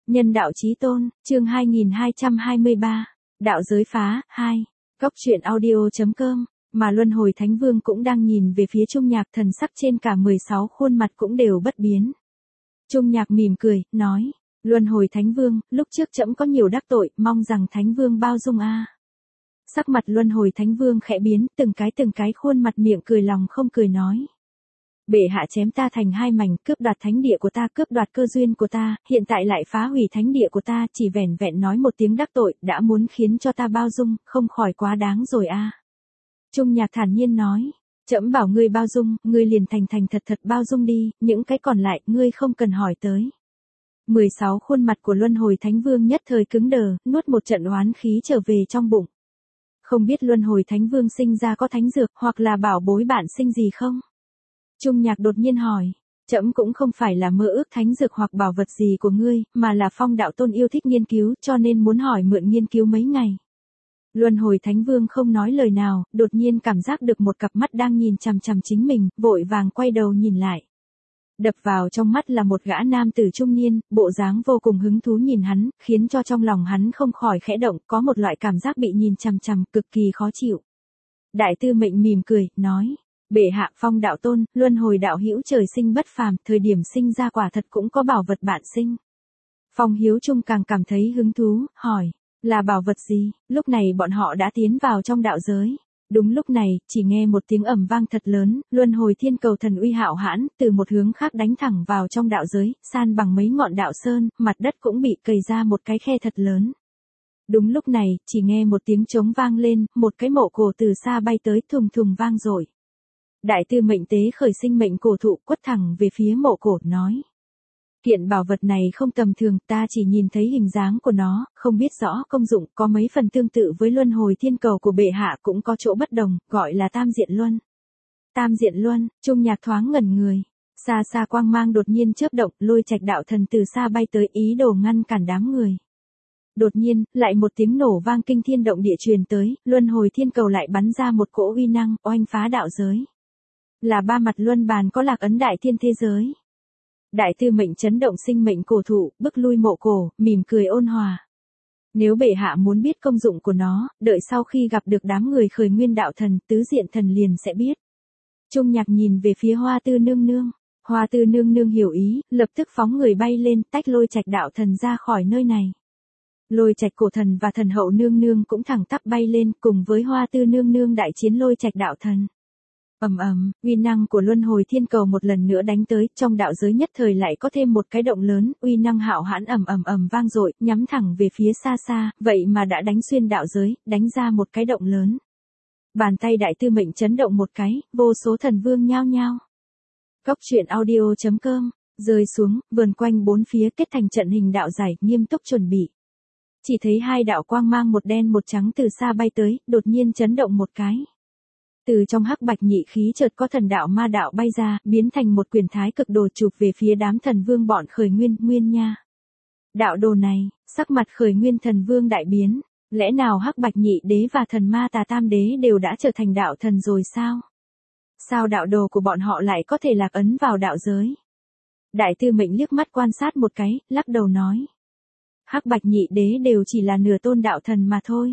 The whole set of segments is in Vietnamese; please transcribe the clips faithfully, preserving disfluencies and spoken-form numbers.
Nhân đạo chí tôn, chương hai nghìn hai trăm hai mươi ba, đạo giới phá, hai, Cốc truyện audio.com, mà Luân Hồi Thánh Vương cũng đang nhìn về phía Trung Nhạc, thần sắc trên cả mười sáu khuôn mặt cũng đều bất biến. Trung Nhạc mỉm cười, nói, Luân Hồi Thánh Vương, lúc trước trẫm có nhiều đắc tội, mong rằng Thánh Vương bao dung a. Sắc mặt Luân Hồi Thánh Vương khẽ biến, từng cái từng cái khuôn mặt miệng cười lòng không cười nói. Bệ hạ chém ta thành hai mảnh, cướp đoạt thánh địa của ta, cướp đoạt cơ duyên của ta, hiện tại lại phá hủy thánh địa của ta, chỉ vẻn vẹn nói một tiếng đắc tội, đã muốn khiến cho ta bao dung, không khỏi quá đáng rồi a. Trung Nhạc thản nhiên nói, trẫm bảo ngươi bao dung, ngươi liền thành thành thật thật bao dung đi, những cái còn lại, ngươi không cần hỏi tới. mười sáu khuôn mặt của Luân Hồi Thánh Vương nhất thời cứng đờ, nuốt một trận oán khí trở về trong bụng. Không biết Luân Hồi Thánh Vương sinh ra có thánh dược, hoặc là bảo bối bạn sinh gì không? Trung Nhạc đột nhiên hỏi, trẫm cũng không phải là mơ ước thánh dược hoặc bảo vật gì của ngươi, mà là Phong đạo tôn yêu thích nghiên cứu, cho nên muốn hỏi mượn nghiên cứu mấy ngày. Luân Hồi Thánh Vương không nói lời nào, đột nhiên cảm giác được một cặp mắt đang nhìn chằm chằm chính mình, vội vàng quay đầu nhìn lại. Đập vào trong mắt là một gã nam tử trung niên, bộ dáng vô cùng hứng thú nhìn hắn, khiến cho trong lòng hắn không khỏi khẽ động, có một loại cảm giác bị nhìn chằm chằm, cực kỳ khó chịu. Đại tư mệnh mỉm cười, nói, bệ hạ, Phong đạo tôn, Luân Hồi đạo hữu trời sinh bất phàm, thời điểm sinh ra quả thật cũng có bảo vật bạn sinh. Phong Hiếu Trung càng cảm thấy hứng thú, hỏi, là bảo vật gì? Lúc này bọn họ đã tiến vào trong đạo giới. Đúng lúc này, chỉ nghe một tiếng ầm vang thật lớn, Luân Hồi Thiên Cầu thần uy hạo hãn, từ một hướng khác đánh thẳng vào trong đạo giới, san bằng mấy ngọn đạo sơn, mặt đất cũng bị cày ra một cái khe thật lớn. Đúng lúc này, chỉ nghe một tiếng trống vang lên, một cái mộ cổ từ xa bay tới, thùng thùng vang rồi. Đại tư mệnh tế khởi sinh mệnh cổ thụ, quất thẳng về phía mộ cổ, nói. Kiện bảo vật này không tầm thường, ta chỉ nhìn thấy hình dáng của nó, không biết rõ công dụng, có mấy phần tương tự với Luân Hồi Thiên Cầu của bệ hạ, cũng có chỗ bất đồng, gọi là Tam Diện Luân. Tam Diện Luân, Trung Nhạc thoáng ngẩn người. Xa xa quang mang đột nhiên chớp động, Lôi Trạch đạo thần từ xa bay tới, ý đồ ngăn cản đám người. Đột nhiên, lại một tiếng nổ vang kinh thiên động địa truyền tới, Luân Hồi Thiên Cầu lại bắn ra một cỗ uy năng, oanh phá đạo giới. Là ba mặt luân bàn có lạc ấn đại thiên thế giới. Đại tư mệnh chấn động sinh mệnh cổ thụ, bức lui mộ cổ, mỉm cười ôn hòa. Nếu bệ hạ muốn biết công dụng của nó, đợi sau khi gặp được đám người khởi nguyên đạo thần, tứ diện thần liền sẽ biết. Trung Nhạc nhìn về phía Hoa Tư nương nương. Hoa Tư nương nương hiểu ý, lập tức phóng người bay lên, tách Lôi Trạch đạo thần ra khỏi nơi này. Lôi Trạch cổ thần và thần hậu nương nương cũng thẳng tắp bay lên, cùng với Hoa Tư nương nương đại chiến Lôi Trạch đạo thần. Ầm ầm, uy năng của Luân Hồi Thiên Cầu một lần nữa đánh tới, trong đạo giới nhất thời lại có thêm một cái động lớn, uy năng hạo hãn ầm ầm ầm vang dội, nhắm thẳng về phía xa xa, vậy mà đã đánh xuyên đạo giới, đánh ra một cái động lớn. Bàn tay đại tư mệnh chấn động một cái, vô số thần vương nhao nhao. Cốc truyện audio.com, rơi xuống, vườn quanh bốn phía kết thành trận hình đạo giải, nghiêm túc chuẩn bị. Chỉ thấy hai đạo quang mang một đen một trắng từ xa bay tới, đột nhiên chấn động một cái. Từ trong hắc bạch nhị khí chợt có thần đạo ma đạo bay ra, biến thành một quyển thái cực đồ chụp về phía đám thần vương bọn khởi nguyên, nguyên nha. Đạo đồ này, sắc mặt khởi nguyên thần vương đại biến, lẽ nào hắc bạch nhị đế và thần ma tà tam đế đều đã trở thành đạo thần rồi sao? Sao đạo đồ của bọn họ lại có thể lạc ấn vào đạo giới? Đại tư mệnh liếc mắt quan sát một cái, lắc đầu nói. Hắc bạch nhị đế đều chỉ là nửa tôn đạo thần mà thôi.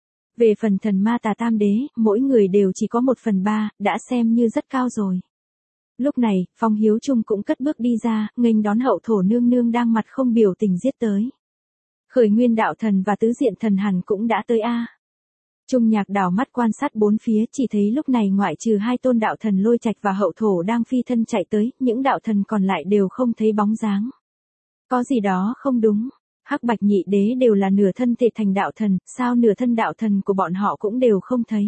Về phần thần ma tà tam đế, mỗi người đều chỉ có một phần ba, đã xem như rất cao rồi. Lúc này, Phong Hiếu Trung cũng cất bước đi ra, nghênh đón hậu thổ nương nương đang mặt không biểu tình giết tới. Khởi nguyên đạo thần và tứ diện thần hẳn cũng đã tới a. Trung Nhạc đảo mắt quan sát bốn phía, chỉ thấy lúc này ngoại trừ hai tôn đạo thần Lôi Trạch và hậu thổ đang phi thân chạy tới, những đạo thần còn lại đều không thấy bóng dáng. Có gì đó không đúng. Hắc bạch nhị đế đều là nửa thân thể thành đạo thần, sao nửa thân đạo thần của bọn họ cũng đều không thấy.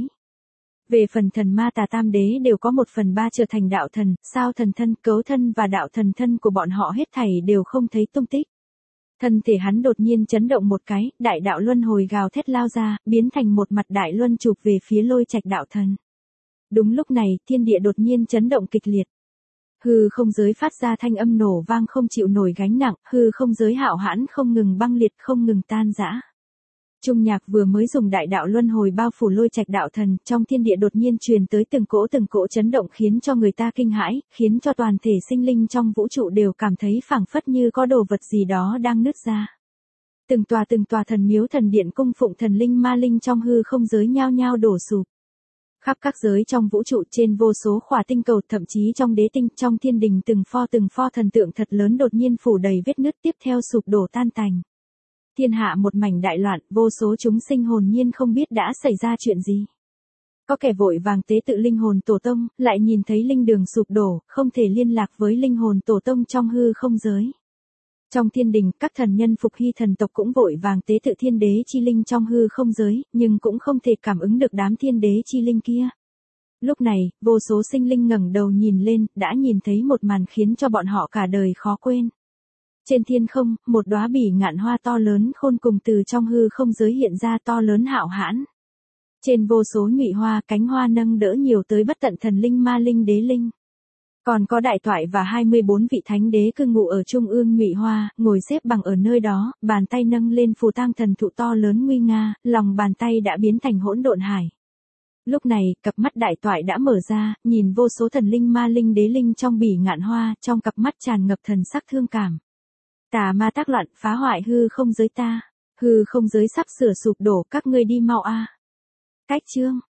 Về phần thần ma tà tam đế đều có một phần ba trở thành đạo thần, sao thần thân, cấu thân và đạo thần thân của bọn họ hết thảy đều không thấy tung tích. Thân thể hắn đột nhiên chấn động một cái, đại đạo luân hồi gào thét lao ra, biến thành một mặt đại luân chụp về phía Lôi Trạch đạo thần. Đúng lúc này, thiên địa đột nhiên chấn động kịch liệt. Hư không giới phát ra thanh âm nổ vang không chịu nổi gánh nặng, hư không giới hạo hãn không ngừng băng liệt không ngừng tan rã. Trung Nhạc vừa mới dùng đại đạo luân hồi bao phủ Lôi Trạch đạo thần, trong thiên địa đột nhiên truyền tới từng cỗ từng cỗ chấn động khiến cho người ta kinh hãi, khiến cho toàn thể sinh linh trong vũ trụ đều cảm thấy phảng phất như có đồ vật gì đó đang nứt ra. Từng tòa từng tòa thần miếu thần điện cung phụng thần linh ma linh trong hư không giới nhao nhao đổ sụp. Khắp các giới trong vũ trụ trên vô số khỏa tinh cầu, thậm chí trong đế tinh, trong thiên đình từng pho từng pho thần tượng thật lớn đột nhiên phủ đầy vết nứt tiếp theo sụp đổ tan tành. Thiên hạ một mảnh đại loạn, vô số chúng sinh hồn nhiên không biết đã xảy ra chuyện gì. Có kẻ vội vàng tế tự linh hồn tổ tông, lại nhìn thấy linh đường sụp đổ, không thể liên lạc với linh hồn tổ tông trong hư không giới. Trong thiên đình, các thần nhân phục hy thần tộc cũng vội vàng tế tự thiên đế chi linh trong hư không giới, nhưng cũng không thể cảm ứng được đám thiên đế chi linh kia. Lúc này, vô số sinh linh ngẩng đầu nhìn lên, đã nhìn thấy một màn khiến cho bọn họ cả đời khó quên. Trên thiên không, một đóa bỉ ngạn hoa to lớn khôn cùng từ trong hư không giới hiện ra to lớn hạo hãn. Trên vô số nhụy hoa, cánh hoa nâng đỡ nhiều tới bất tận thần linh ma linh đế linh. Còn có đại toại và hai mươi bốn vị thánh đế cư ngụ ở trung ương nhụy hoa, ngồi xếp bằng ở nơi đó, bàn tay nâng lên phù tang thần thụ to lớn nguy nga, lòng bàn tay đã biến thành hỗn độn hải. Lúc này, cặp mắt đại toại đã mở ra, nhìn vô số thần linh ma linh đế linh trong bỉ ngạn hoa, trong cặp mắt tràn ngập thần sắc thương cảm. Tà ma tác loạn, phá hoại hư không giới ta. Hư không giới sắp sửa sụp đổ, các ngươi đi mau a. Cách chương